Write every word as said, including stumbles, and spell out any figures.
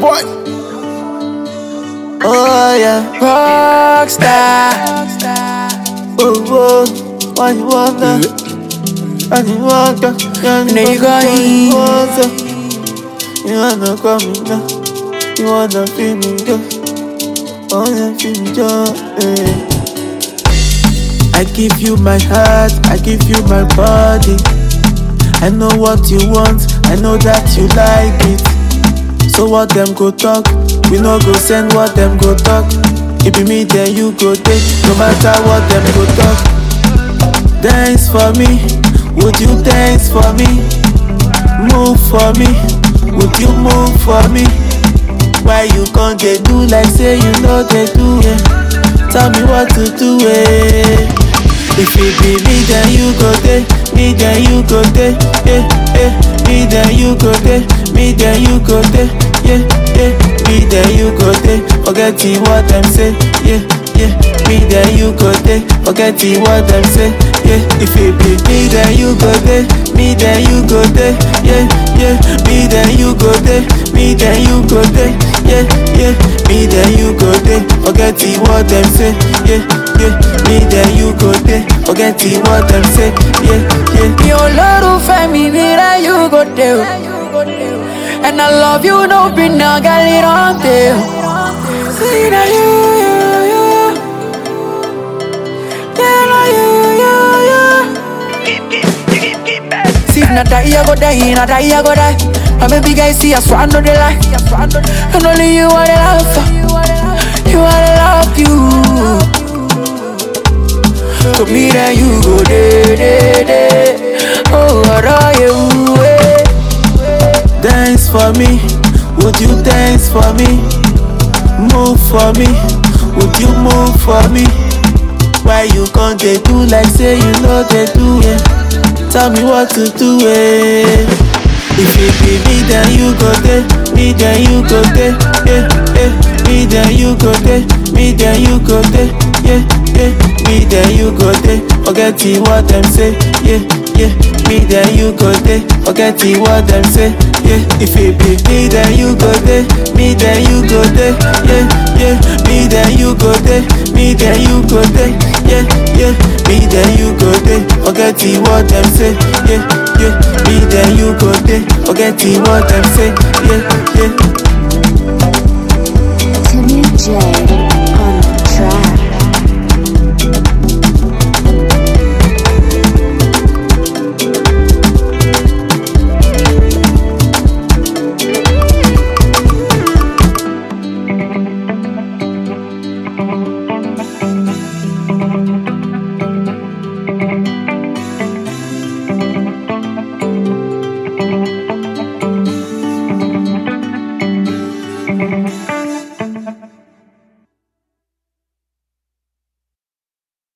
boy. Oh yeah, rockstar. Oh oh, why you wanna? Why you wanna? There you go. You wanna call me now? You wanna feel me go? Wanna feel me go? Yeah. I give you my heart, I give you my body. I know what you want, I know that you like it. So what them go talk? We no go send what them go talk. It be me then you go take, no matter what them go talk. Dance for me, would you dance for me? Move for me, would you move for me? Why you can't they do like say you know they do, yeah? Tell me what to do, eh? If it be me then you go there, me then you go there, eh, eh. Me then you go there, me then you go there, yeah, yeah. Me then you go there, forget what them say, yeah, yeah. Me then you go there, forget what them say, yeah. If it be me then you go there, me then you go there, yeah, yeah. Me then you go there, me then you go there, yeah, yeah. Me then you go there, forget what them say, yeah, yeah. Me then you go there, forget what them say, yeah, yeah. Your love for me, me that you go there. And I love you, no be no got it on there. See that you, you, you, yeah, you, you. See na die, I go die, na die, I go die. My baby guy see I swan no the lie. And only you are the love for. You are the love you. To me that you go day, day, day. Oh, what are you? Eh? Dance for me, would you dance for me? Move for me, would you move for me? Why you can't they do like say you know they do, yeah? Tell me what to do, eh? If it be me then you go there, me then you go there, yeah, yeah. Me then you go there, me then you go there, yeah, yeah. Me then you go there, forget what them say, yeah, yeah. Me then you go there, forget what them say, yeah. If it be me then you go there, me then you go there, yeah, yeah. Me then you go there, me then you go there, yeah, yeah. Me then you go there, forget what them say, yeah, yeah. Me then you go there, forget what them say, yeah, yeah. Timmy J.